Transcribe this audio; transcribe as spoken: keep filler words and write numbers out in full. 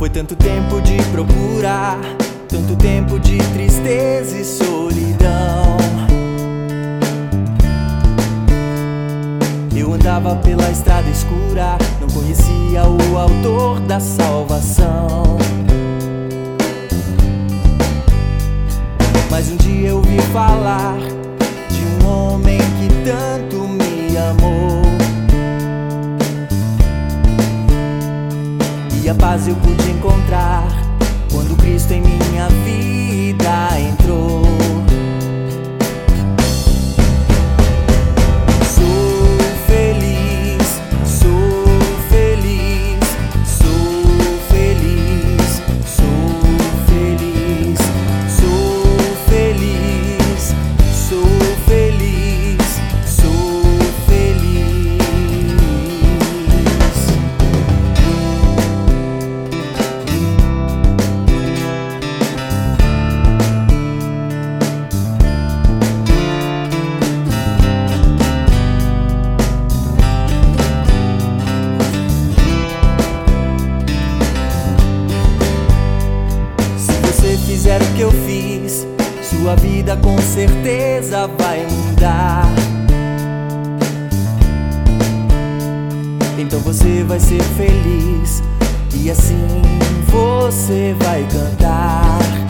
Foi tanto tempo de procurar, tanto tempo de tristeza e solidão. Eu andava pela estrada escura, não conhecia o autor da salvação. Mas um dia eu ouvi falar de um homem que tanto me amou, e a paz eu pude encontrar quando Cristo em minha vida entrou. Sou feliz, sou feliz, sou feliz, sou feliz, sou feliz, sou feliz, sou feliz. Se você fizer o que eu fiz, sua vida com certeza vai mudar. Então você vai ser feliz e assim você vai cantar.